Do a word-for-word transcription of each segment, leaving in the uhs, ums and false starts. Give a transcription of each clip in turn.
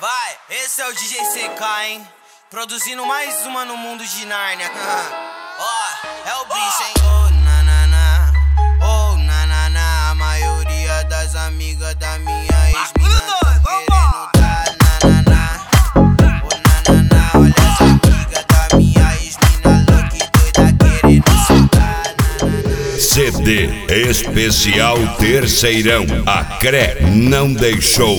Vai, esse é o D J C K, hein? Produzindo mais uma no mundo de Nárnia. Ó, oh, é o bicho, hein? Oh, na na na, oh, na na na. A maioria das amigas da minha ex-mina tá querendo dar na na na. Oh, na na na, olha as amigas da minha ex-mina louca e doida querendo soltar. C D especial Terceirão. A C R E não deixou.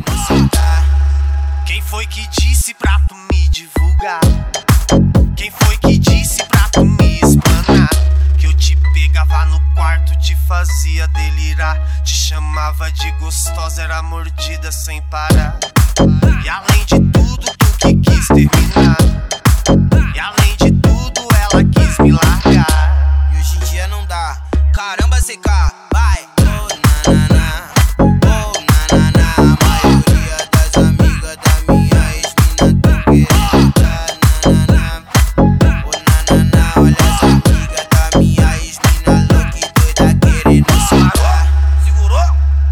Quem foi que disse pra tu me divulgar? Quem foi que disse pra tu me explanar? Que eu te pegava no quarto, te fazia delirar, te chamava de gostosa, era mordida sem parar. E além de tudo, tu que quis terminar. E além de tudo, ela quis me largar. E hoje em dia não dá. Caramba, C K, vai. Oh, na na na, oh, na na na. A maioria das amigas da minha ex-mina tá querendo dar na na na. Oh, na na na, olha as amigas da minha ex-mina louca e doida querendo soltar. Segurou?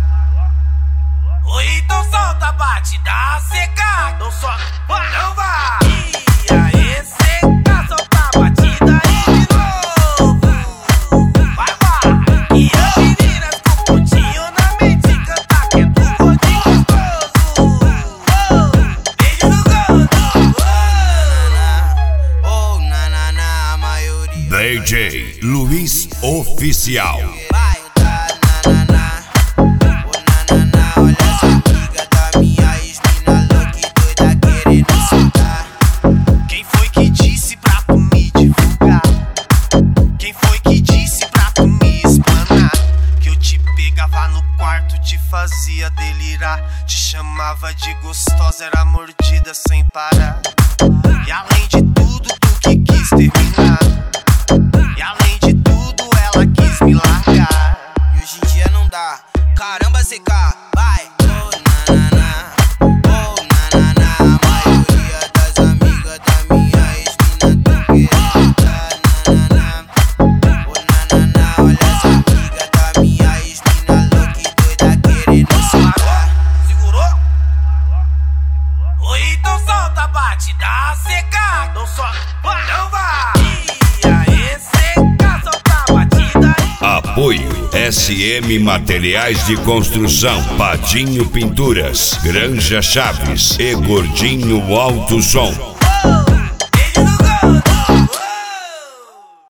Oi, então solta a batida, C K. Não só, não vai. E aí, C K, solta a batida aí de novo. Vai, vai. E as meninas com pontinho na mente cantar que é do gordinho gostoso. Beijo no gordo. Oh, na na na, a maioria. D J Luiz Oficial. Vai, oh, na na na, oh, na na na. Olha as amigas da minha ex-mina louca e doida querendo soltar. Quem foi que disse pra tu me divulgar? Quem foi que disse pra tu me explanar? Que eu te pegava no quarto, te fazia delirar, te chamava de gostosa, era mordida sem parar. E além de tudo, tu que quis terminar. E além de tudo, ela quis me largar. E hoje em dia não dá. Caramba, C K, vai. Oh, na na na, oh, na na na. A maioria das amigas da minha ex-mina tá querendo dar na na na. Oh, na na na, olha as amigas da minha ex-mina louca e doida querendo soltar. Segurou? Oi, então solta a batida, C K. Não só, não vai. E aí, C K, solta a batida aí. Apoio S M Materiais de Construção, Patinho Pinturas, Granja Chaves e Gordinho Alto Som.